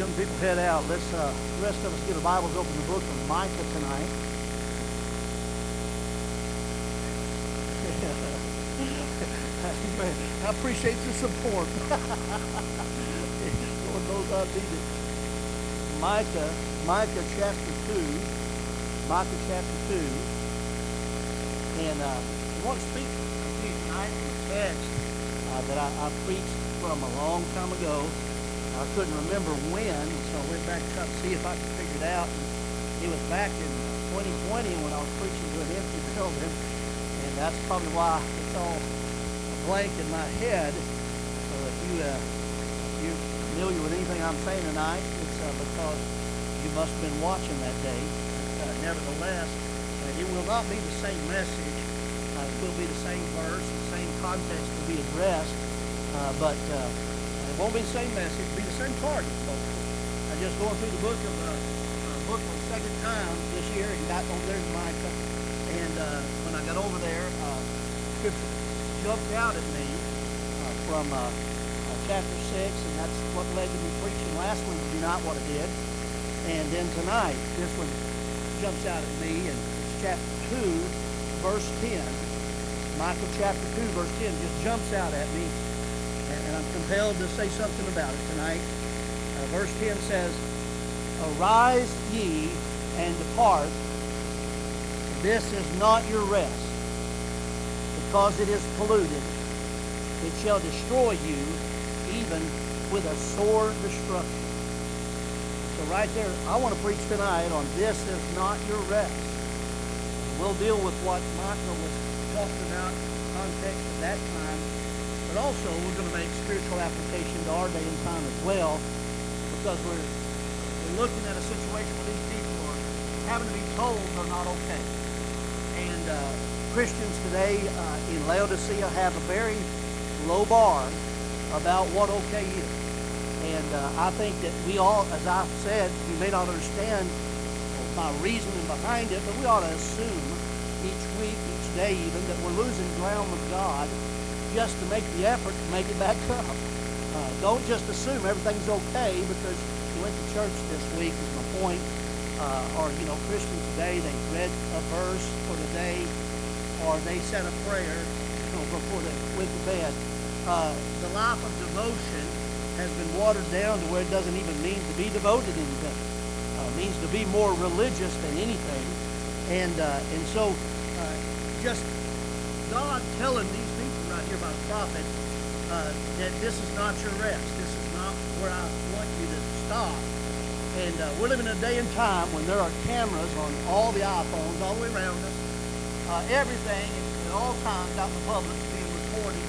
young people head out, let's the rest of us get our Bibles open the book of Micah tonight. I appreciate the support. Lord knows I need it. Micah chapter 2. Micah chapter 2. And I want to speak to you tonight from a text that I preached from a long time ago. I couldn't remember when, so I went back to try to see if I could figure it out. And it was back in 2020 when I was preaching to an empty building, and that's probably why it's all blank in my head. So if you're familiar with anything I'm saying tonight, it's because you must have been watching that day. Nevertheless, it will not be the same message. It will be the same verse, the same context will be addressed, but it won't be the same message. It'll be the same target. I just going through the book for the second time this year and got over there to Micah. And when I got over there, Scripture jumped out at me from chapter 6, and that's what led to me preaching last Wednesday night what I did. And then tonight, this one jumps out at me, and it's chapter 2, verse 10. Micah chapter 2, verse 10 just jumps out at me. And I'm compelled to say something about it tonight. Verse 10 says, "Arise ye and depart, this is not your rest, because it is polluted. It shall destroy you, even with a sore destruction." So right there, I want to preach tonight on this is not your rest. We'll deal with what Micah was talking about in the context of that time. But also, we're going to make spiritual application to our day and time as well, because we're looking at a situation where these people are having to be told they're not okay. And Christians today in Laodicea have a very low bar about what okay is. And I think that we all, as I've said, we may not understand my reasoning behind it, but we ought to assume each week, each day even, that we're losing ground with God just to make the effort to make it back up. Don't just assume everything's okay because you went to church this week, is my point. Or, Christians today, they read a verse for the day, or they said a prayer before they went to bed. The life of devotion has been watered down to where it doesn't even mean to be devoted to anything. It means to be more religious than anything. And so just God telling these people right here by the prophet that this is not your rest. This is not where I want you to stop. And we're living in a day and time when there are cameras on all the iPhones all the way around us. Everything at all times out in the public is being recorded.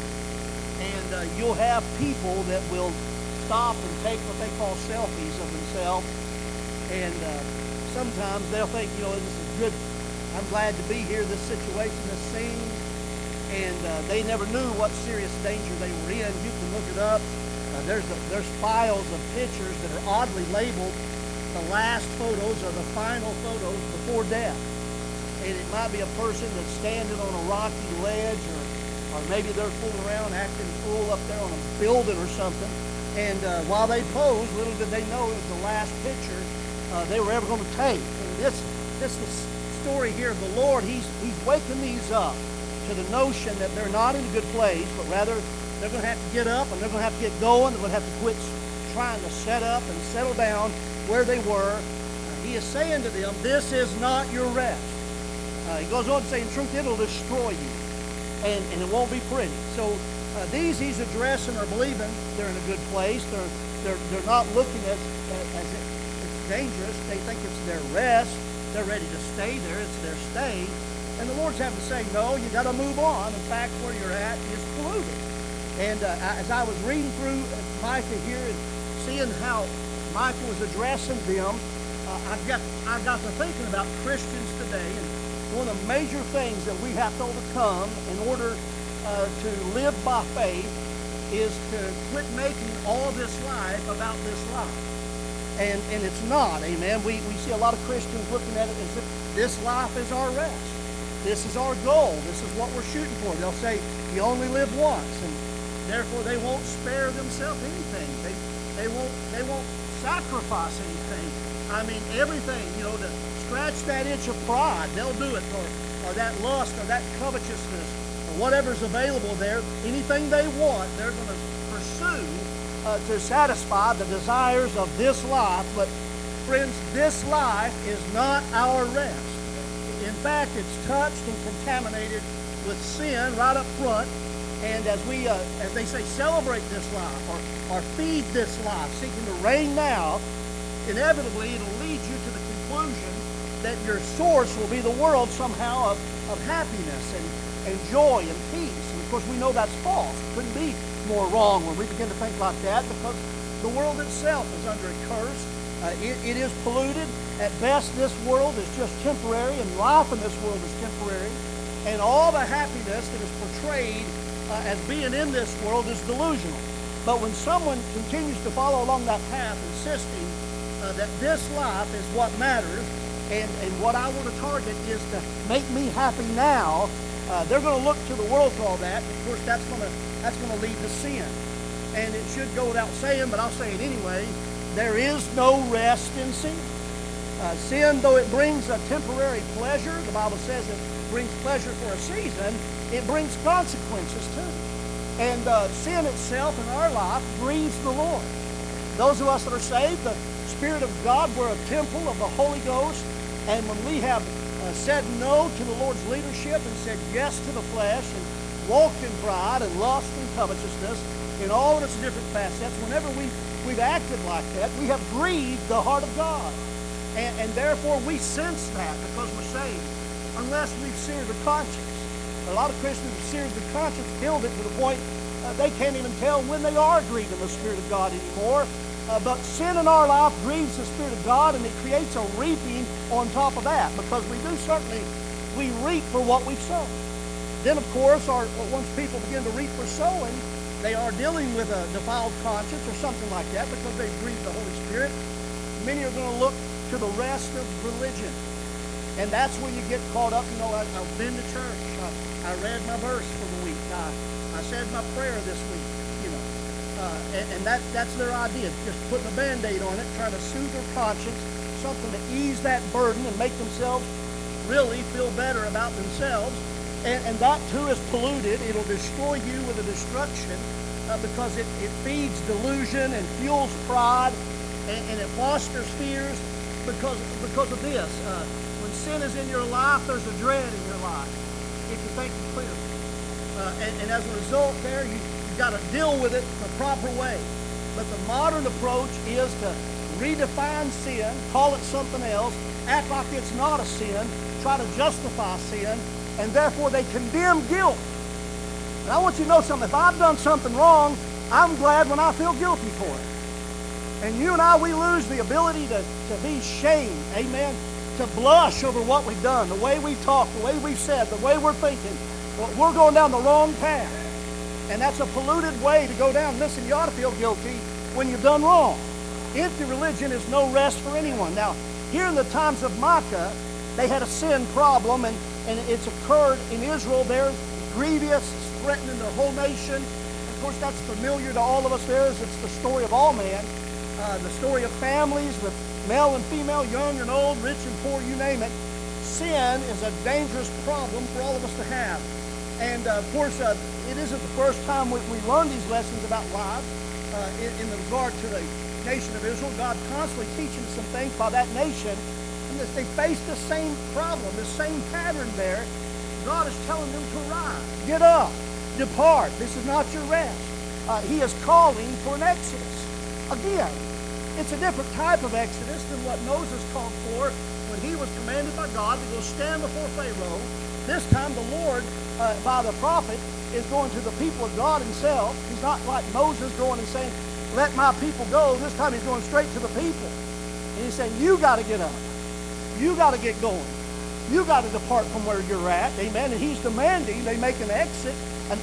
And you'll have people that will stop and take what they call selfies of themselves. And sometimes they'll think, this is good. I'm glad to be here, this situation, this scene. And they never knew what serious danger they were in. You can look it up. There's files of pictures that are oddly labeled the last photos or the final photos before death. And it might be a person that's standing on a rocky ledge, or maybe they're fooling around, acting a fool up there on a building or something. And while they pose, little did they know it was the last picture they were ever going to take. And this is the story here of the Lord. He's waking these up to the notion that they're not in a good place, but rather they're going to have to get up and they're going to have to get going. They're going to have to quit trying to set up and settle down where they were. He is saying to them, this is not your rest. He goes on to say, in truth, it'll destroy you, and it won't be pretty. So these he's addressing are believing they're in a good place. They're not looking as it's dangerous. They think it's their rest. They're ready to stay there. It's their stay. And the Lord's having to say, no, you got to move on. In fact, where you're at is polluted. And as I was reading through Micah here and seeing how Micah was addressing them, I got to thinking about Christians today. And one of the major things that we have to overcome in order to live by faith is to quit making all this life about this life. And it's not, amen. We see a lot of Christians looking at it as if this life is our rest. This is our goal. This is what we're shooting for. They'll say, you only live once, and therefore they won't spare themselves anything. They won't sacrifice anything. I mean, everything, to scratch that itch of pride, they'll do it, or that lust, or that covetousness, or whatever's available there. Anything they want, they're going to pursue to satisfy the desires of this life. But friends, this life is not our rest. In fact, it's touched and contaminated with sin right up front. And as we, as they say, celebrate this life or feed this life, seeking to reign now, inevitably it'll lead you to the conclusion that your source will be the world somehow of happiness and joy and peace. And of course, we know that's false. It couldn't be more wrong when we begin to think like that, because the world itself is under a curse. It is polluted. At best, this world is just temporary, and life in this world is temporary. And all the happiness that is portrayed as being in this world is delusional. But when someone continues to follow along that path, insisting that this life is what matters, and what I want to target is to make me happy now, they're going to look to the world for all that. Of course, that's going to lead to sin. And it should go without saying, but I'll say it anyway, there is no rest in sin. Sin, though it brings a temporary pleasure, the Bible says it brings pleasure for a season, it brings consequences too. And sin itself in our life grieves the Lord. Those of us that are saved, the Spirit of God, we're a temple of the Holy Ghost. And when we have said no to the Lord's leadership and said yes to the flesh and walked in pride and lust and covetousness in all of its different facets, whenever we've acted like that, we have grieved the heart of God. And therefore we sense that because we're saved, unless we've seared the conscience. A lot of Christians have seared the conscience, killed it to the point they can't even tell when they are grieving the Spirit of God anymore. But sin in our life grieves the Spirit of God, and it creates a reaping on top of that, because we reap for what we've sown. Then, of course, once people begin to reap for sowing, they are dealing with a defiled conscience or something like that because they've grieved the Holy Spirit. Many are going to look to the rest of religion. And that's where you get caught up. I've been to church. I read my verse for the week. I said my prayer this week. And that's their idea. Just putting a Band-Aid on it, trying to soothe their conscience, something to ease that burden and make themselves really feel better about themselves. And that too is polluted. It'll destroy you with a destruction because it feeds delusion and fuels pride, and it fosters fears because of this. When sin is in your life, there's a dread in your life, if you think clearly. And as a result there, you've got to deal with it the proper way. But the modern approach is to redefine sin, call it something else, act like it's not a sin, try to justify sin, and therefore they condemn guilt. And I want you to know something. If I've done something wrong, I'm glad when I feel guilty for it. And you and I, we lose the ability to be shamed, amen, to blush over what we've done, the way we talk, the way we've said, the way we're thinking. We're going down the wrong path. And that's a polluted way to go down. Listen, you ought to feel guilty when you've done wrong. Empty religion is no rest for anyone. Now, here in the times of Micah, they had a sin problem, and it's occurred in Israel. They're grievous, it's threatening their whole nation. Of course, that's familiar to all of us there, as it's the story of all man. The story of families with male and female, young and old, rich and poor, you name it. Sin is a dangerous problem for all of us to have. And of course, it isn't the first time we learn these lessons about life in regard to the nation of Israel. God constantly teaching some things by that nation. And they face the same problem, the same pattern there. God is telling them to rise, get up, depart. This is not your rest. He is calling for an exodus. Again, it's a different type of exodus than what Moses called for when he was commanded by God to go stand before Pharaoh. This time the Lord, by the prophet, is going to the people of God himself. He's not like Moses going and saying, let my people go. This time he's going straight to the people. And he's saying, you got to get up. You got to get going. You got to depart from where you're at. Amen. And he's demanding they make an exodus,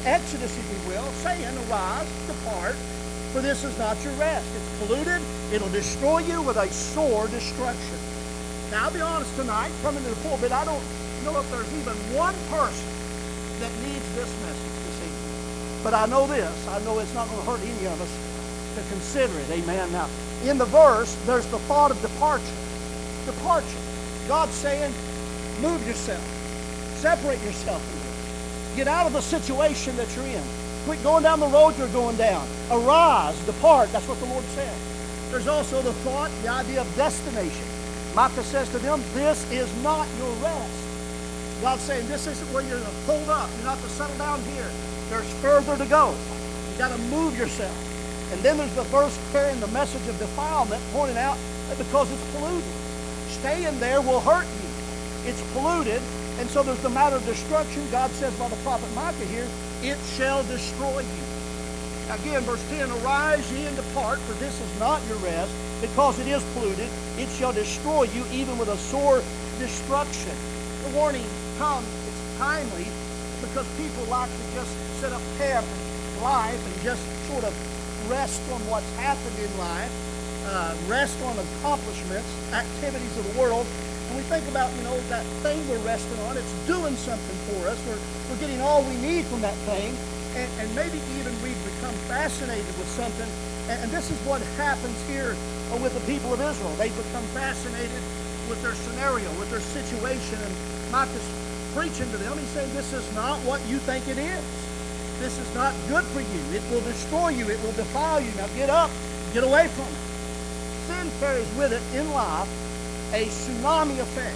if you will, saying, arise, depart, for this is not your rest. It's polluted. It'll destroy you with a sore destruction. Now, I'll be honest tonight, coming to the pulpit, I don't know if there's even one person that needs this message this evening. But I know this. I know it's not going to hurt any of us to consider it. Amen. Now, in the verse, there's the thought of departure. Departure. God's saying, move yourself. Separate yourself from this. Get out of the situation that you're in. Quit going down the road you're going down. Arise, depart. That's what the Lord said. There's also the thought, the idea of destination. Micah says to them, this is not your rest. God's saying, this isn't where you're to hold up. You're not to settle down here. There's further to go. You've got to move yourself. And then there's the verse carrying the message of defilement, pointing out that because it's polluted. Staying there will hurt you. It's polluted. And so there's the matter of destruction. God says by the prophet Micah here, it shall destroy you. Again, verse 10, arise ye and depart, for this is not your rest, because it is polluted. It shall destroy you even with a sore destruction. The warning comes, it's timely, because people like to just set up camp in life and just sort of rest on what's happened in life, rest on accomplishments, activities of the world. And we think about, that thing we're resting on, it's doing something for us. We're getting all we need from that thing. And maybe even we've become fascinated with something. And this is what happens here with the people of Israel. They've become fascinated with their scenario, with their situation. And Micah's preaching to them. He's saying, this is not what you think it is. This is not good for you. It will destroy you. It will defile you. Now get up. Get away from it. Sin carries with it in life a tsunami effect.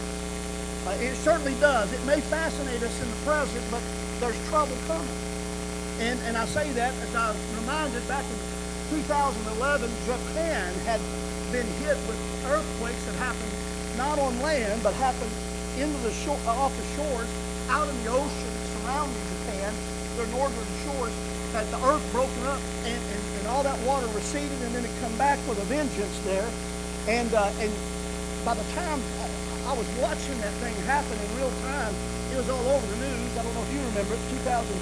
It certainly does. It may fascinate us in the present, but there's trouble coming. And I say that as I was reminded back in 2011, Japan had been hit with earthquakes that happened not on land, but happened into the off the shores, out in the ocean surrounding Japan, their northern shores, had the earth broken up and all that water receded, and then it come back with a vengeance there. And by the time I was watching that thing happen in real time, it was all over the news. I don't know if you remember it,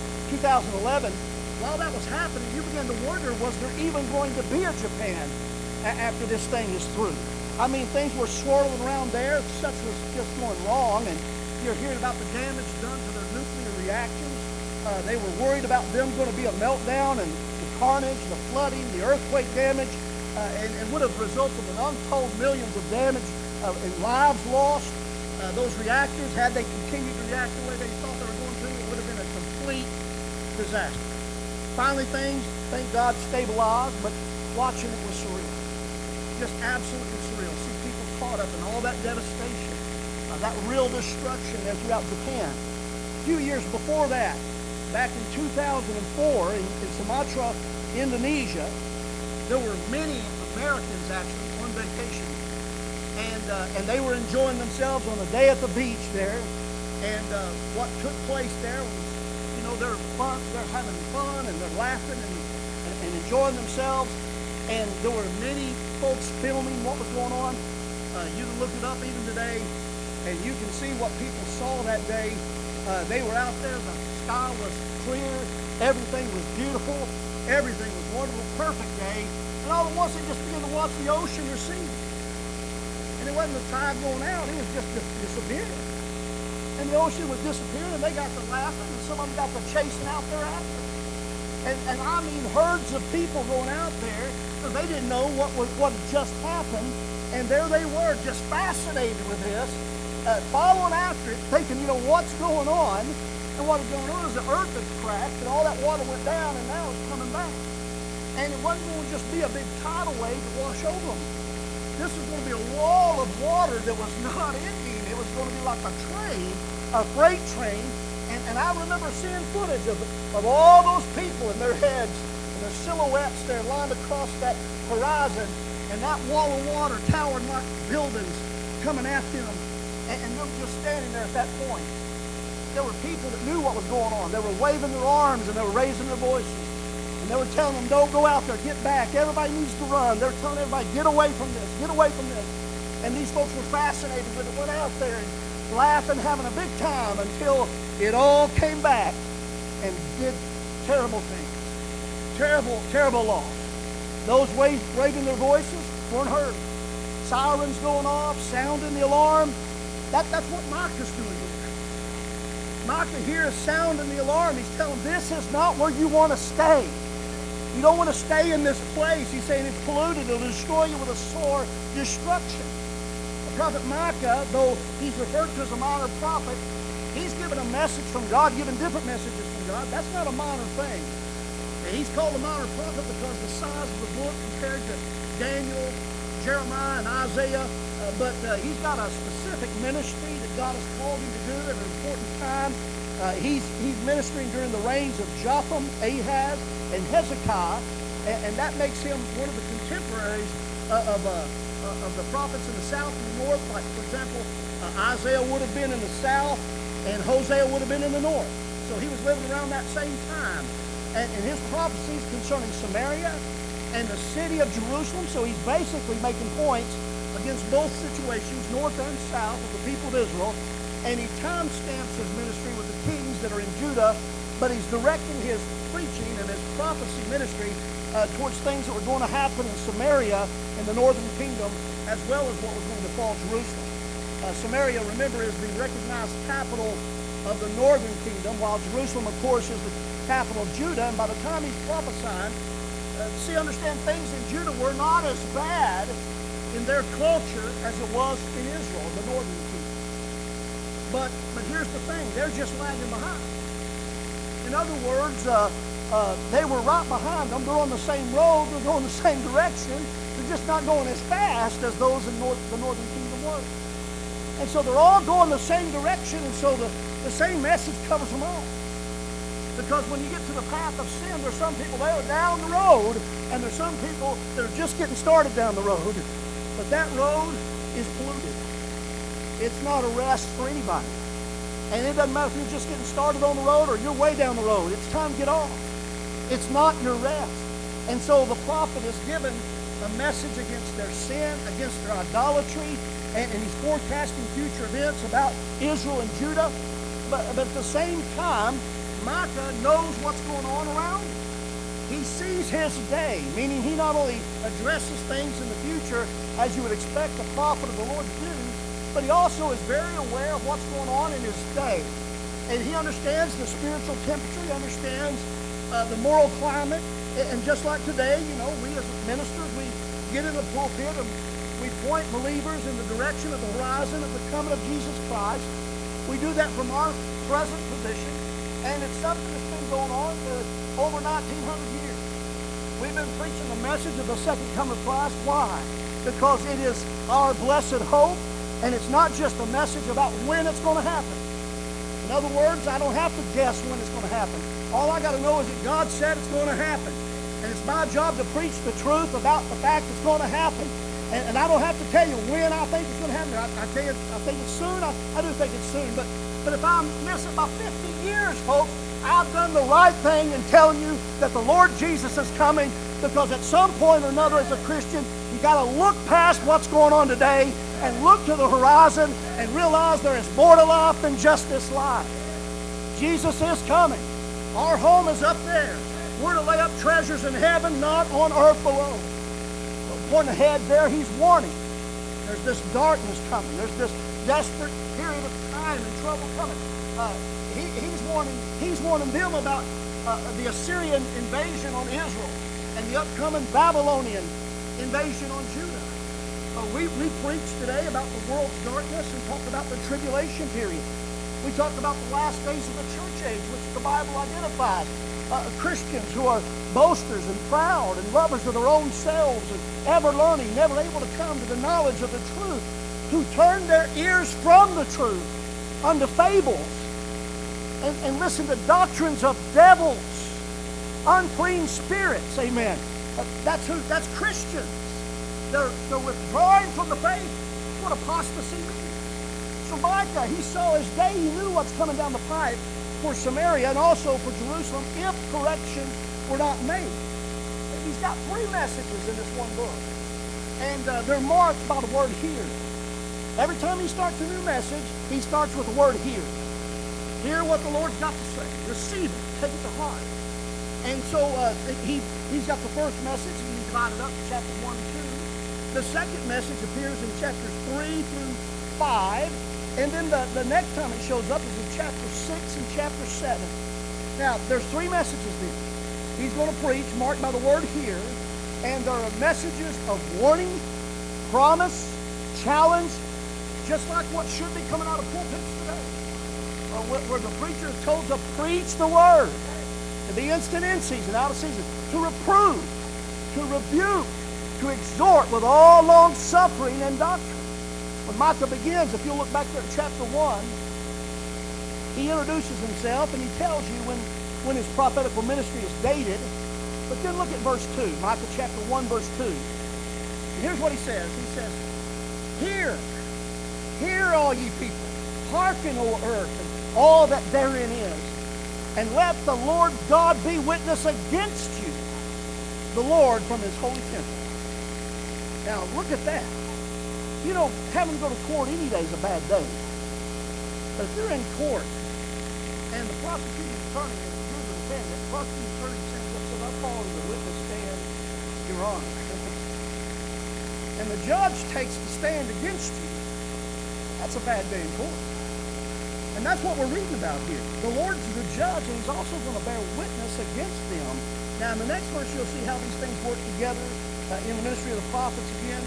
2011. While that was happening, you began to wonder, was there even going to be a Japan after this thing is through? I mean, things were swirling around there. Such was just going wrong. And you're hearing about the damage done to their nuclear reactors. They were worried about them going to be a meltdown, and the carnage, the flooding, the earthquake damage, and would have resulted in untold millions of damage and lives lost. Those reactors, had they continued to react the way they thought they were going to, it would have been a complete disaster. Finally, things, thank God, stabilized, but watching it was surreal. Just absolutely surreal. See people caught up in all that devastation, that real destruction there throughout Japan. A few years before that, back in 2004 in Sumatra, Indonesia, there were many Americans actually on vacation. And they were enjoying themselves on a day at the beach there. And what took place there was, they're having fun and they're laughing and enjoying themselves. And there were many folks filming what was going on. You can look it up even today, and you can see what people saw that day. They were out there. The sky was clear. Everything was beautiful. Everything was wonderful. Perfect day. And all at once they just began to watch the ocean recede. And it wasn't the tide going out, it was just disappearing. And the ocean was disappearing, and they got to laughing, and some of them got to chasing out there after. And I mean herds of people going out there, because they didn't know what had just happened, and there they were, just fascinated with this, following after it, thinking, what's going on? And what was going on is the earth had cracked, and all that water went down, and now it's coming back. And it wasn't going to just be a big tidal wave to wash over them. This was going to be a wall of water that was not ending. It was going to be like a train, a freight train. And I remember seeing footage of all those people in their heads and their silhouettes there lined across that horizon, and that wall of water towering like buildings coming after them. And them just standing there at that point. There were people that knew what was going on. They were waving their arms and they were raising their voices. And they were telling them, don't go out there, get back. Everybody needs to run. They're telling everybody, get away from this, get away from this. And these folks were fascinated with it, went out there and laughing, having a big time until it all came back and did terrible things. Terrible, terrible loss. Those waving their voices weren't heard. Sirens going off, sounding the alarm. That's what Micah's doing here. Micah here is sounding the alarm. He's telling them, this is not where you want to stay. You don't want to stay in this place. He's saying it's polluted. It'll destroy you with a sore destruction. The prophet Micah, though he's referred to as a minor prophet, he's given a message from God, given different messages from God. That's not a minor thing. And he's called a minor prophet because the size of the book compared to Daniel, Jeremiah, and Isaiah. But he's got a specific ministry that God has called him to do at an important time. He's ministering during the reigns of Jotham, Ahaz, and Hezekiah, and that makes him one of the contemporaries of the prophets in the south and the north. Like, for example, Isaiah would have been in the south, and Hosea would have been in the north. So he was living around that same time. And his prophecies concerning Samaria and the city of Jerusalem, so he's basically making points against both situations, north and south, of the people of Israel. And he timestamps his ministry with the kings that are in Judah, but he's directing his preaching and his prophecy ministry towards things that were going to happen in Samaria in the northern kingdom, as well as what was going to fall Jerusalem. Samaria, remember, is the recognized capital of the northern kingdom, while Jerusalem, of course, is the capital of Judah. And by the time he's prophesying, understand, things in Judah were not as bad in their culture as it was in Israel, the northern kingdom. But here's the thing, they're just lagging behind. In other words, they were right behind them. They're on the same road, they're going the same direction. They're just not going as fast as those in the northern kingdom were. And so they're all going the same direction, and so the same message covers them all. Because when you get to the path of sin, there's some people that are down the road, and there's some people that are just getting started down the road. But that road is polluted. It's not a rest for anybody. And it doesn't matter if you're just getting started on the road or you're way down the road. It's time to get off. It's not your rest. And so the prophet is given a message against their sin, against their idolatry, and he's forecasting future events about Israel and Judah. But at the same time, Micah knows what's going on around him. He sees his day, meaning he not only addresses things in the future as you would expect the prophet of the Lord to do, but he also is very aware of what's going on in his day. And he understands the spiritual temperature, he understands the moral climate. And just like today, we as ministers, we get in the pulpit and we point believers in the direction of the horizon of the coming of Jesus Christ. We do that from our present position. And it's something that's been going on for over 1,900 years. We've been preaching the message of the second coming of Christ. Why? Because it is our blessed hope, and it's not just a message about when it's going to happen. In other words, I don't have to guess when it's going to happen. All I got to know is that God said it's going to happen. And it's my job to preach the truth about the fact it's going to happen. And I don't have to tell you when I think it's going to happen. I tell you, I think it's soon. I do think it's soon. But if I miss it by 50 years, folks, I've done the right thing in telling you that the Lord Jesus is coming, because at some point or another as a Christian, you got to look past what's going on today and look to the horizon and realize there is more to life than just this life. Jesus is coming. Our home is up there. We're to lay up treasures in heaven, not on earth below. But pointing ahead there, he's warning. There's this darkness coming. There's this desperate period of time and trouble coming. He's warning them about the Assyrian invasion on Israel and the upcoming Babylonian invasion on Judah. We preached today about the world's darkness and talked about the tribulation period. We talked about the last days of the church age, which the Bible identifies. Christians who are boasters and proud and lovers of their own selves and ever learning, never able to come to the knowledge of the truth, who turn their ears from the truth unto fables and listen to doctrines of devils, unclean spirits. Amen. That's Christians. They're withdrawing from the faith. That's what apostasy means. So Micah, he saw his day. He knew what's coming down the pipe for Samaria and also for Jerusalem if correction were not made. He's got 3 messages in this one book. And they're marked by the word here. Every time he starts a new message, he starts with the word here. Hear what the Lord's got to say. Receive it. Take it to heart. And so he's got the first message, and he divided up in chapter 1 and 2. The second message appears in chapters 3 through 5. And then the next time it shows up is in chapter 6 and chapter 7. Now, there's 3 messages then. He's going to preach, marked by the word here, and there are messages of warning, promise, challenge, just like what should be coming out of pulpits today, where the preacher is told to preach the word, to be instant in season, out of season, to reprove, to rebuke, to exhort with all long suffering and doctrine. When Micah begins, if you'll look back there at chapter 1, he introduces himself and he tells you when his prophetical ministry is dated. But then look at verse 2, Micah chapter 1, verse 2. And here's what he says. He says, Hear, all ye people, hearken, O earth, and all that therein is, and let the Lord God be witness against you, the Lord from his holy temple. Now, look at that. You know, having to go to court any day is a bad day. But if you're in court, and the prosecuting attorney is a proven defendant, the prosecuting attorney stands up and says, I call you to witness stand, Your Honor. And the judge takes the stand against you, that's a bad day in court. And that's what we're reading about here. The Lord's the judge, and he's also going to bear witness against them. Now, in the next verse, you'll see how these things work together in the ministry of the prophets again.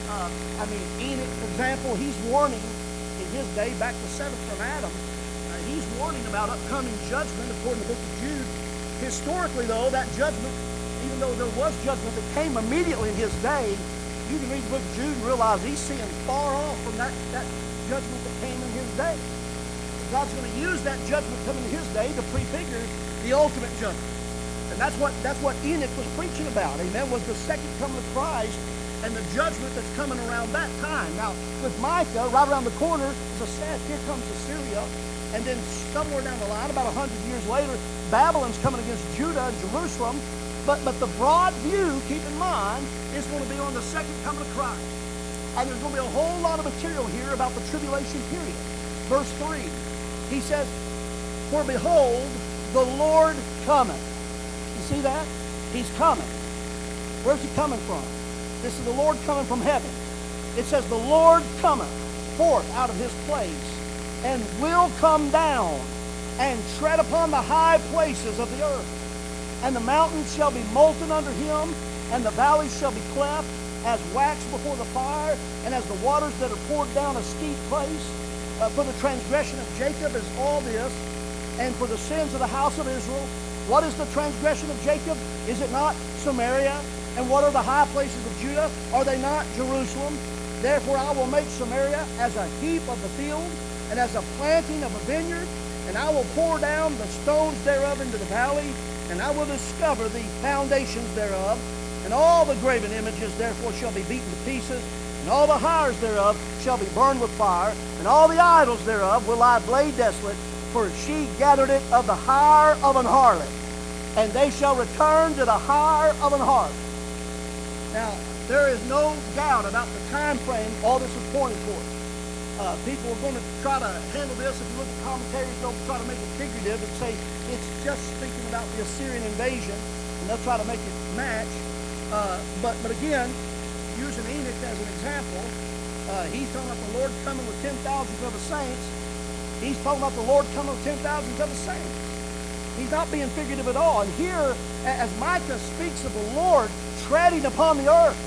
Enoch, for example, he's warning in his day, back to 7th from Adam, he's warning about upcoming judgment according to the book of Jude. Historically, though, that judgment, even though there was judgment that came immediately in his day, you can read the book of Jude and realize he's seeing far off from that judgment that came in his day. God's going to use that judgment coming in his day to prefigure the ultimate judgment. And that's what Enoch was preaching about. Amen. Was the second coming of Christ and the judgment that's coming around that time. Now, with Micah, right around the corner, as I said, here comes Assyria. And then somewhere down the line, about 100 years later, Babylon's coming against Judah and Jerusalem. But the broad view, keep in mind, is going to be on the second coming of Christ. And there's going to be a whole lot of material here about the tribulation period. Verse 3, he says, For behold, the Lord cometh. You see that? He's coming. Where's he coming from? This is the Lord coming from heaven. It says, the Lord cometh forth out of his place, and will come down, and tread upon the high places of the earth. And the mountains shall be molten under him, and the valleys shall be cleft, as wax before the fire, and as the waters that are poured down a steep place. For the transgression of Jacob is all this, and for the sins of the house of Israel. What is the transgression of Jacob? Is it not Samaria? And what are the high places of Judah? Are they not Jerusalem? Therefore I will make Samaria as a heap of the field, and as a planting of a vineyard, and I will pour down the stones thereof into the valley, and I will discover the foundations thereof, and all the graven images therefore shall be beaten to pieces, and all the hires thereof shall be burned with fire, and all the idols thereof will lie laid desolate, for she gathered it of the hire of an harlot, and they shall return to the hire of an harlot. Now, there is no doubt about the time frame all this is pointing towards. People are going to try to handle this. If you look at commentaries, they'll try to make it figurative and say it's just speaking about the Assyrian invasion, and they'll try to make it match. But again, using Enoch as an example, he's talking about the Lord coming with 10,000 of the saints. He's talking about the Lord coming with 10,000 of the saints. He's not being figurative at all. And here, as Micah speaks of the Lord treading upon the earth,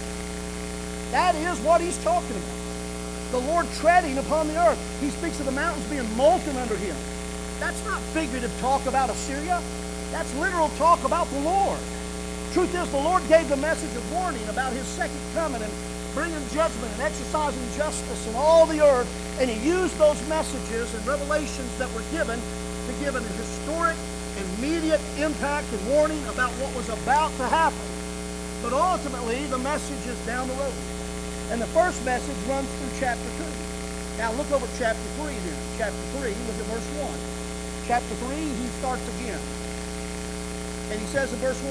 that is what he's talking about. The Lord treading upon the earth. He speaks of the mountains being molten under him. That's not figurative talk about Assyria. That's literal talk about the Lord. Truth is, the Lord gave the message of warning about his second coming and bringing judgment and exercising justice in all the earth. And he used those messages and revelations that were given to give an historic, immediate impact and warning about what was about to happen. But ultimately, the message is down the road. And the first message runs through chapter 2. Now look over at chapter 3 then. Chapter 3, look at verse 1. Chapter 3, he starts again. And he says in verse 1,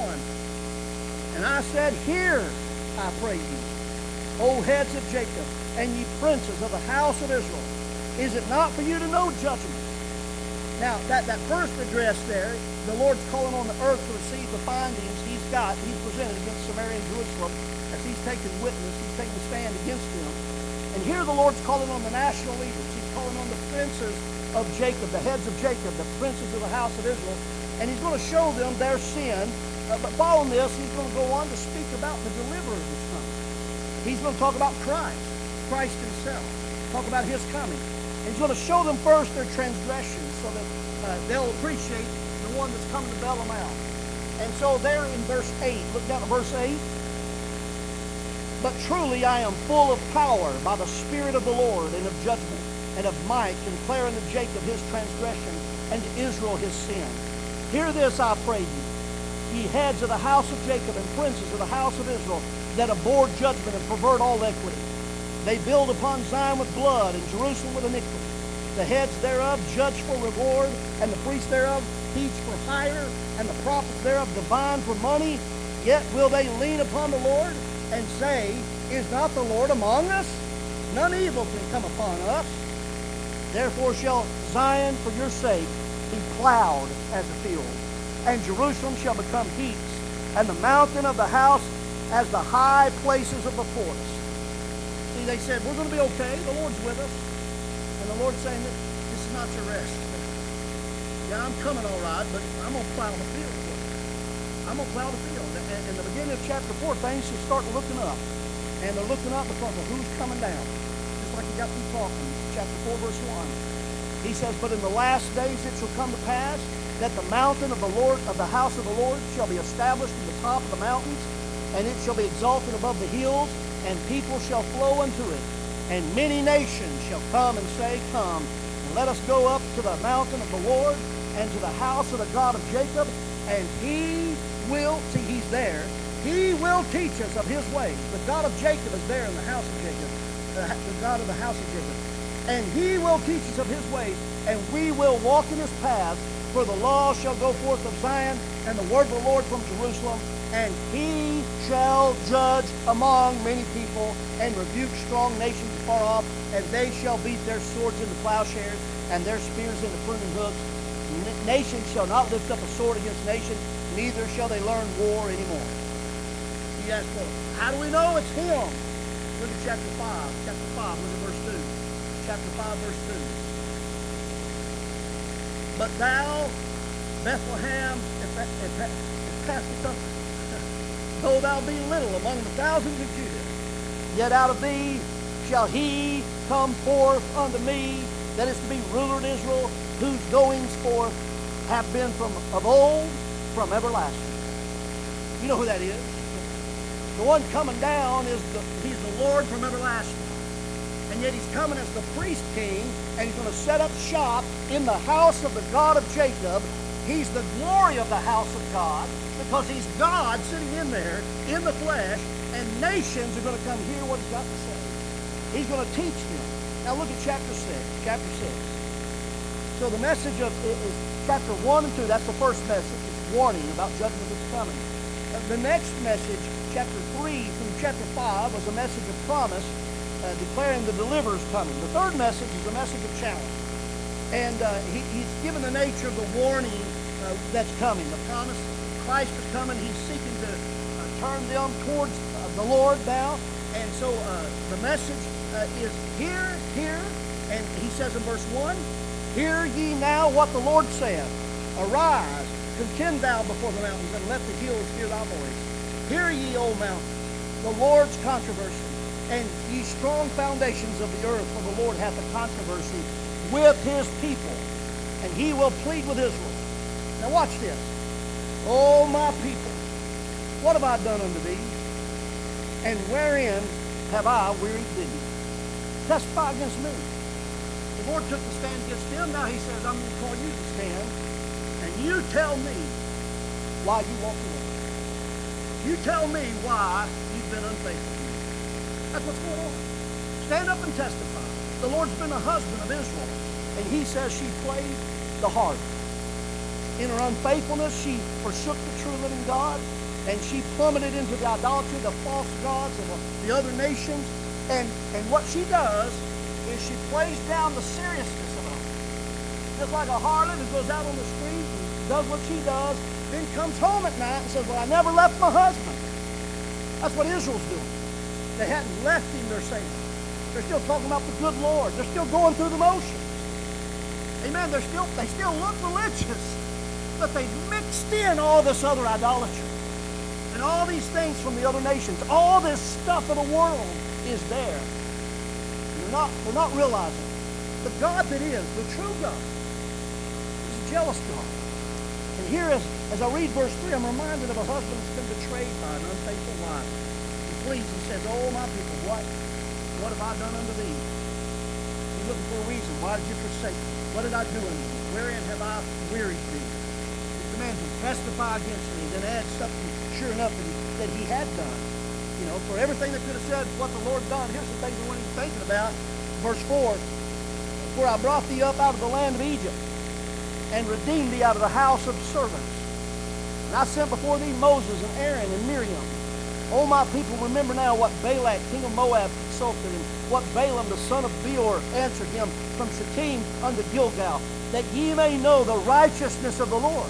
And I said, Hear, I pray you, O heads of Jacob, and ye princes of the house of Israel. Is it not for you to know judgment? Now, that first address there, the Lord's calling on the earth to receive the findings he's presented against Samaria and Jerusalem, as he's taken witness, he's taken a stand against them. And here the Lord's calling on the national leaders. He's calling on the princes of Jacob, the heads of Jacob, the princes of the house of Israel. And he's going to show them their sin But following this, he's going to go on to speak about the deliverer that's coming. He's going to talk about Christ himself, talk about his coming. And he's going to show them first their transgressions so that they'll appreciate the one that's coming to bail them out. And so there in verse 8, look down at verse 8. But truly I am full of power by the Spirit of the Lord, and of judgment and of might, declaring to Jacob his transgression and to Israel his sin. Hear this, I pray you, ye heads of the house of Jacob and princes of the house of Israel, that abhor judgment and pervert all equity. They build upon Zion with blood, and Jerusalem with iniquity. The heads thereof judge for reward, and the priests thereof teach for hire, and the prophets thereof divine for money. Yet will they lean upon the Lord, and say, Is not the Lord among us? None evil can come upon us. Therefore shall Zion for your sake be plowed as a field, and Jerusalem shall become heaps, and the mountain of the house as the high places of the forest. See, they said, we're going to be okay. The Lord's with us. And the Lord's saying, this is not your rest. Yeah, I'm coming all right, but I'm going to plow the field for you. I'm going to plow the field. And in the beginning of chapter 4, things should start looking up. And they're looking up because of who's coming down. Just like he got through talking. Chapter 4, verse 1. He says, But in the last days it shall come to pass that the mountain of the Lord, of the house of the Lord, shall be established in the top of the mountains, and it shall be exalted above the hills, and people shall flow unto it. And many nations shall come and say, Come, and let us go up to the mountain of the Lord, and to the house of the God of Jacob, and he will, see, he's there, he will teach us of his ways. The God of Jacob is there in the house of Jacob, the God of the house of Jacob. And he will teach us of his ways, and we will walk in his paths. For the law shall go forth of Zion, and the word of the Lord from Jerusalem. And he shall judge among many people, and rebuke strong nations far off. And they shall beat their swords into plowshares, and their spears into pruning hooks. Nation shall not lift up a sword against nation, neither shall they learn war anymore. You ask, well, how do we know it's him? Look at chapter 5. Chapter 5, look at verse 2. Chapter 5, verse 2. But thou, Bethlehem, Ephrathah, though thou be little among the thousands of Judah, yet out of thee shall he come forth unto me, that is to be ruler in Israel, whose goings forth have been from of old, from everlasting. You know who that is? The one coming down is he's the Lord from everlasting. And yet he's coming as the priest king, and he's going to set up shop in the house of the God of Jacob. He's the glory of the house of God, because he's God sitting in there in the flesh, and nations are going to come hear what he's got to say. He's going to teach them. Now look at chapter 6. Chapter 6. So the message of is chapter 1 and 2, that's the first message. It's warning about judgment that's coming. The next message, chapter 3 through chapter 5, was a message of promise, declaring the deliverer's coming. The third message is a message of challenge. And he's given the nature of the warning that's coming. The promise Christ is coming. He's seeking to turn them towards the Lord now. And so the message is hear, and he says in verse 1, Hear ye now what the Lord saith. Arise, contend thou before the mountains, and let the hills hear thy voice. Hear ye, O mountains, the Lord's controversy, and ye strong foundations of the earth, for the Lord hath a controversy with his people, and he will plead with Israel. Now watch this. O my people, what have I done unto thee? And wherein have I wearied thee? Testify against me. The Lord took the stand against them. Now he says, I'm going to call you to stand, and you tell me why you walked away. You tell me why you've been unfaithful to me. That's what's going on. Stand up and testify. The Lord's been a husband of Israel, and he says she played the harlot. In her unfaithfulness, she forsook the true living God, and she plummeted into the idolatry, the false gods of the other nations. And what she does is she plays down the seriousness of it. Just like a harlot who goes out on the street and does what she does, then comes home at night and says, well, I never left my husband. That's what Israel's doing. They hadn't left him, they're saying. They're still talking about the good Lord. They're still going through the motions. Amen. They still look religious, but they've mixed in all this other idolatry. and all these things from the other nations. All this stuff of the world is there. They're not realizing the God that is, the true God, is a jealous God. And here, as I read verse 3, I'm reminded of a husband that's been betrayed by an unfaithful wife. He flees and says, "Oh, my people, what have I done unto thee?" He's looking for a reason. Why did you forsake me? What did I do unto thee? Wherein have I wearied thee? He commands him, testify against me. Then adds something sure enough that he had done. You know, for everything that could have said what the Lord done, here's the things we weren't even thinking about. Verse 4, "For I brought thee up out of the land of Egypt, and redeemed thee out of the house of servants. And I sent before thee Moses and Aaron and Miriam. O my people, remember now what Balak, king of Moab, consulted, and what Balaam, the son of Beor, answered him from Shittim unto Gilgal, that ye may know the righteousness of the Lord."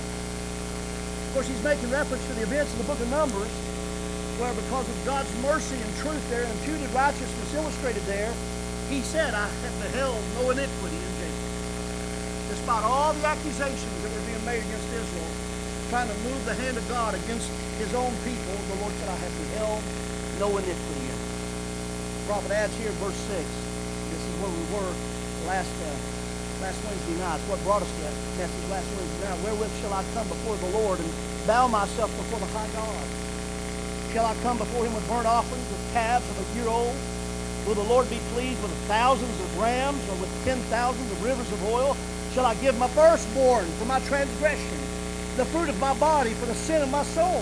Of course, he's making reference to the events of the book of Numbers, where because of God's mercy and truth there, and imputed righteousness illustrated there, he said, "I have beheld no iniquity in Jacob." Despite all the accusations that were being made against Israel, trying to move the hand of God against his own people, the Lord said, "I have beheld no iniquity in it." The prophet adds here, verse 6. This is where we were last Wednesday night. It's what brought us to that message last Wednesday night. "Wherewith shall I come before the Lord and bow myself before the high God? Shall I come before him with burnt offerings, with calves of a year old? Will the Lord be pleased with thousands of rams, or with 10,000 of rivers of oil? Shall I give my firstborn for my transgression, the fruit of my body for the sin of my soul?"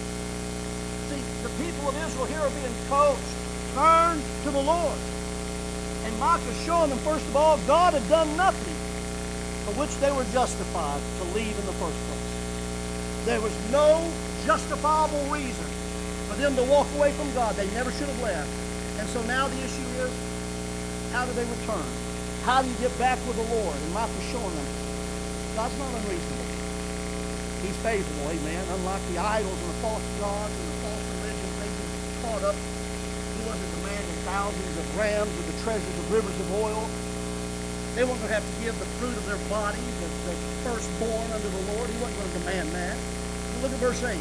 See, the people of Israel here are being coached. Turn to the Lord. And Micah's showing them, first of all, God had done nothing for which they were justified to leave in the first place. There was no justifiable reason for them to walk away from God. They never should have left. And so now the issue is, how do they return? How do you get back with the Lord? And Micah's showing them, God's not unreasonable. He's faithful, amen. Unlike the idols and the false gods and the false religions they get caught up. He wasn't demanding thousands of rams or the treasures of rivers of oil. They weren't going to have to give the fruit of their bodies, the firstborn unto the Lord. He wasn't going to demand that. But look at verse 8.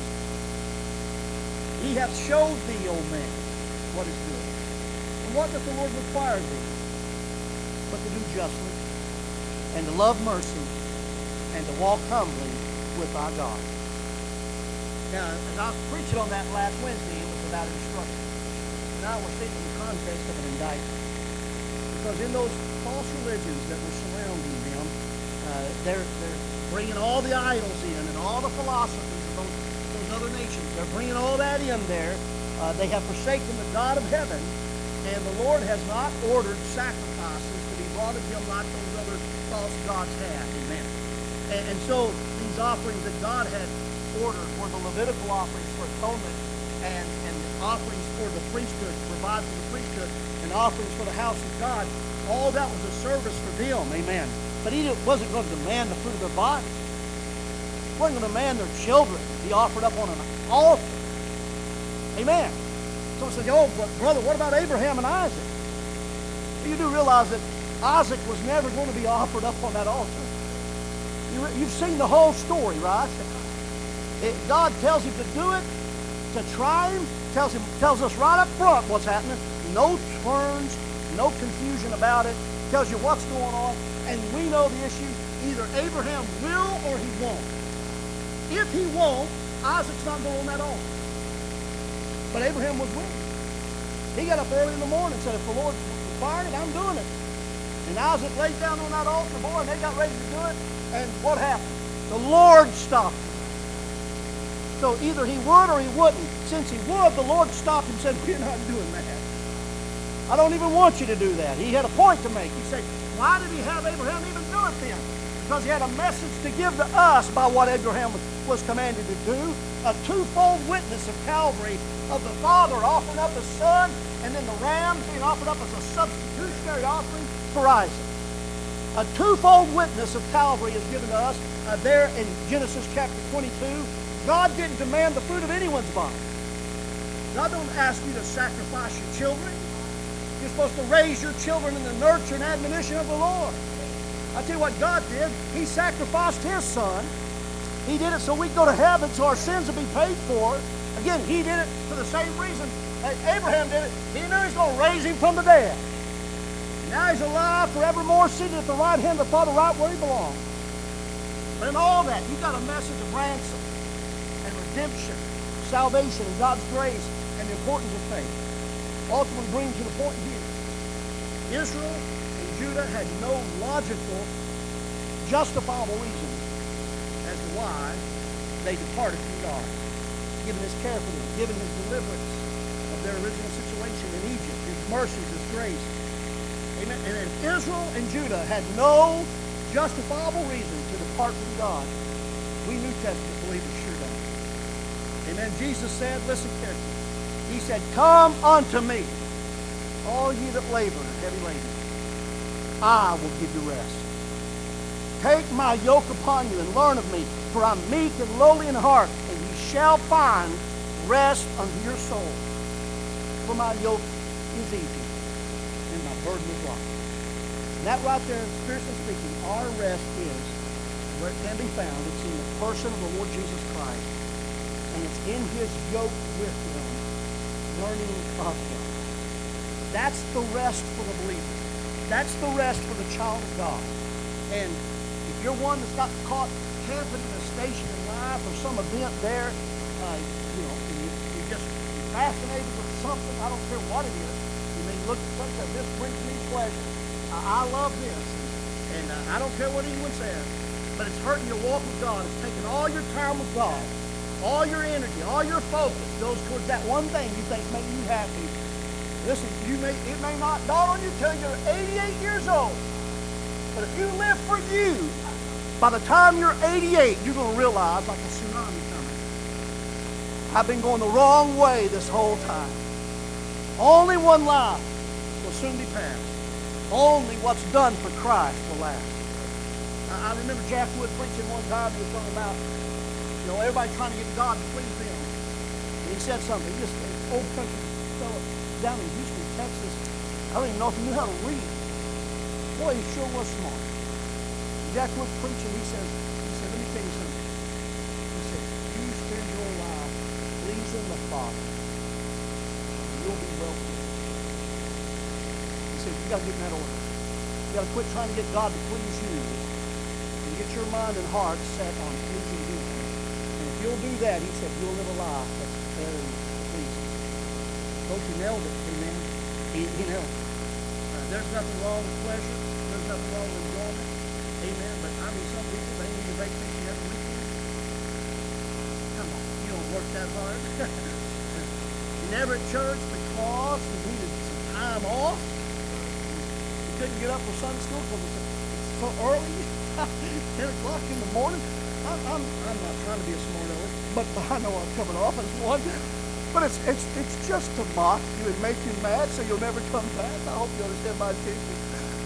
"He hath showed thee, O man, what is good. And what doth the Lord require of thee? But to do justly, and to love mercy, and to walk humbly with thy God." Now, as I was preaching on that last Wednesday, it was about instruction. Now we're seeing the context of an indictment. Because in those false religions that were surrounding them, they're bringing all the idols in and all the philosophies of those other nations. They're bringing all that in there. They have forsaken the God of heaven, and the Lord has not ordered sacrifices to be brought to him like those other false gods had. Amen. And so these offerings that God had ordered were the Levitical offerings for atonement, and offerings for the priesthood, to provide for the priesthood, and offerings for the house of God. All that was a service for them. Amen. But he wasn't going to demand the fruit of their bodies. He wasn't going to demand their children to be offered up on an altar. Amen. Someone says, "Oh, but brother, what about Abraham and Isaac?" You do realize that Isaac was never going to be offered up on that altar. You've seen the whole story, right? God tells him to do it, to try him, tells us right up front what's happening. No turns, no confusion about it. Tells you what's going on. And we know the issue. Either Abraham will or he won't. If he won't, Isaac's not going on that altar. But Abraham was willing. He got up early in the morning and said, "If the Lord required it, I'm doing it." And Isaac laid down on that altar, boy, and they got ready to do it. And what happened? The Lord stopped him. So either he would or he wouldn't. Since he would, the Lord stopped him and said, "We're not doing that. I don't even want you to do that." He had a point to make. He said, why did he have Abraham even do it then? Because he had a message to give to us by what Abraham was commanded to do. A twofold witness of Calvary, of the Father offering up His Son, and then the ram being offered up as a substitutionary offering for Isaac. A twofold witness of Calvary is given to us there in Genesis chapter 22. God didn't demand the fruit of anyone's body. God don't ask you to sacrifice your children. You're supposed to raise your children in the nurture and admonition of the Lord. I tell you what God did. He sacrificed His Son. He did it so we could go to heaven, so our sins would be paid for, and Again, he did it for the same reason that Abraham did it. He knew he was going to raise him from the dead. Now he's alive, forevermore, seated at the right hand of the Father, right where he belongs. But in all that, you got a message of ransom and redemption, salvation, and God's grace, and the importance of faith. Ultimately brings you to the point here. Israel and Judah had no logical, justifiable reason as to why they departed from God, given his care for them, given his deliverance of their original situation in Egypt, his mercies, his grace. Amen. And then Israel and Judah had no justifiable reason to depart from God. We New Testament believers sure don't. Amen. Jesus said, listen carefully. He said, come unto me, all ye that labor and heavy laden. I will give you rest. Take my yoke upon you and learn of me, for I'm meek and lowly in heart, and ye shall find rest unto your soul. For my yoke is easy, and my burden is light. And that right there, spiritually speaking, our rest is where it can be found. It's in the person of the Lord Jesus Christ. And it's in his yoke with him, learning of him. That's the rest for the believer. That's the rest for the child of God. And if you're one that's got caught camping in a station in life or some event there, you're just fascinated with something, I don't care what it is. You may look at something that this brings me pleasure. I love this. And I don't care what anyone says. But it's hurting your walk with God. It's taking all your time with God. All your energy, all your focus goes towards that one thing you think makes you happy. Listen, it may not dawn on you till you're 88 years old. But if you live for you, by the time you're 88, you're going to realize, like a tsunami coming, I've been going the wrong way this whole time. Only one life will soon be passed. Only what's done for Christ will last. I remember Jack Wood preaching one time. He was talking about, everybody trying to get God to please them. And he said something. He just, an old country fellow down in Houston, Texas. I don't even know if he knew how to read. Boy, he sure was smart. Jack Wood preaching, he said, let me tell you something. He said, you spend your life pleasing the Father, you'll be well pleased. He said, you got to get in that order. You got to quit trying to get God to please you. And get your mind and heart set on pleasing Him. And if you'll do that, he said, you'll live a life that's very pleasing. Coach, you nailed it, amen. He nailed it. There's nothing wrong with pleasure. There's nothing wrong with enjoyment. Amen. But I mean, some people, they need a vacation every weekend. Come on, you don't work that hard. You're never at church because you needed some time off. You couldn't get up for Sunday school because it's so early, 10 o'clock in the morning. I'm not trying to be a smart aleck, but I know I'm coming off as one. But it's just to mock you and make you mad so you'll never come back. I hope you understand my teaching.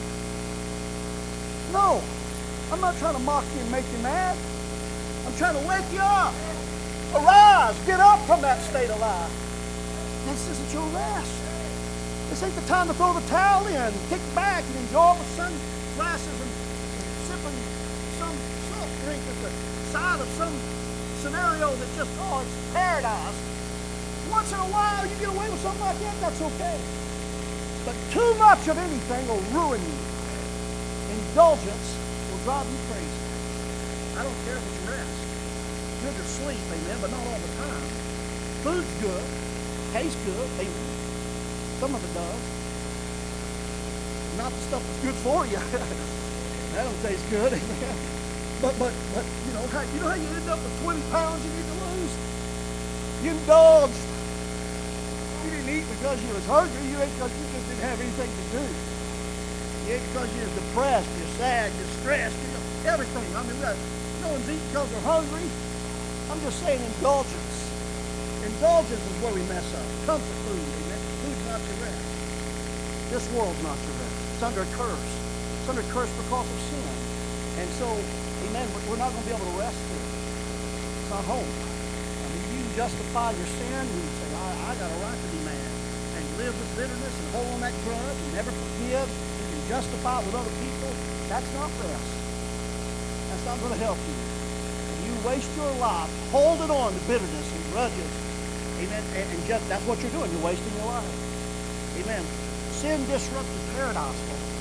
No, I'm not trying to mock you and make you mad. I'm trying to wake you up. Arise, get up from that state of life. This isn't your rest. This ain't the time to throw the towel in, kick back and enjoy the sunglasses and sipping some soft drink at the side of some scenario that just, it's paradise. Once in a while you get away with something like that, that's okay. But too much of anything will ruin you. Indulgence will drive you crazy. I don't care if it's rest. Good to sleep, amen, but not all the time. Food's good, tastes good, amen. Some of it does. Not the stuff that's good for you. That don't taste good, amen. But you know how you end up with 20 pounds you need to lose? You indulged. You didn't eat because you was hungry. You ate because you just didn't have anything to do. You ate because you're depressed, you're sad, you're stressed, everything. I mean, no one's eating because they're hungry. I'm just saying indulgence. Indulgence is where we mess up. Comfort food, amen. Food's not your rest. This world's not your rest. It's under a curse. It's under a curse because of sin. And so, amen, we're not going to be able to rest there. It's not home. You justify your sin, you say, I got a right to be mad. And you live with bitterness and hold on that grudge and never forgive. You can justify it with other people. That's not rest. That's not going to help you. And you waste your life holding on to bitterness and grudges Amen. And just that's what you're doing. You're wasting your life. Amen. Sin disrupted paradise.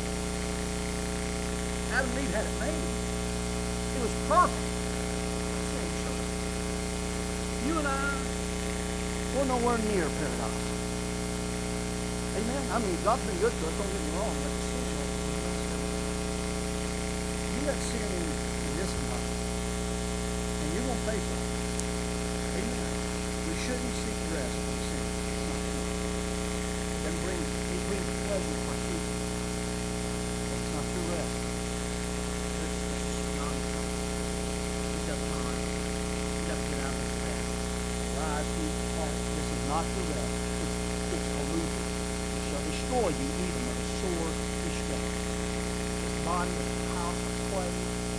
Adam and Eve had it made. It was perfect. Sin showed up. You and I, we're nowhere near paradise. Amen. I mean, God's been good to us. Don't get me wrong, but sin showed up. You let sin in this life, and you're going to pay for it. Amen. We shouldn't seek rest from sin. It's not true. It brings pleasure to our feet. But it's not true rest. This is non-true. You've got time. You've got to get out of this path. Rise, eat, fast. This is not true rest. It's illusion. It shall destroy you even with a sword destroy. This body is a house of clay.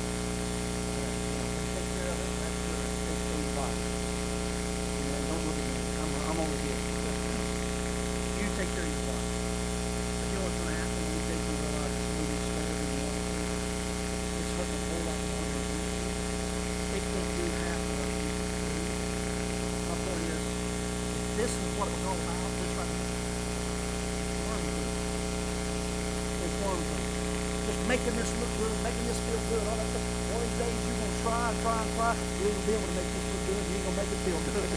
Take care of it. That's good. Take care of your body. Don't look at me. I'm over here. You take care of your body. But you know what's going to happen when you take your realize it's moving slower than you want it to? It's hurting a whole lot more than it used to. It can't do half of what it used to do. My point is, if this is what it was all about, this right here, worm food. It's worm food. Just making this look good, making this feel good, all that stuff. One of these days you're going to try and try and try. You ain't going to be able to make this look good. You ain't going to make it feel good.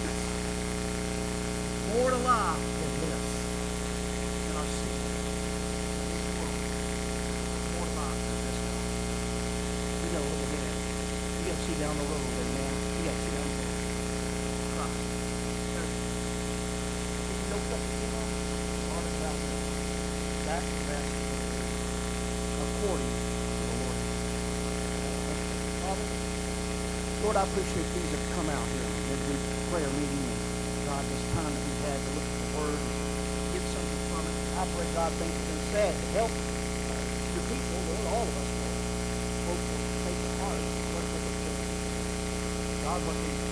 More to life than this. In our sin. In this world. More to life than this life. You got to look ahead. You got to see down the road, man. You got to see down the road. Christ. If you don't cut the sin on, all that's out there. That's the best. According to the Lord. Father, Lord, I appreciate these that have come out here in midweek prayer meeting. God, this time that we've had to look at the Word and get something from it. I pray, God, things have been said to help your people, Lord, all of us, Lord. Hopefully, take the heart of what we're doing. God, what we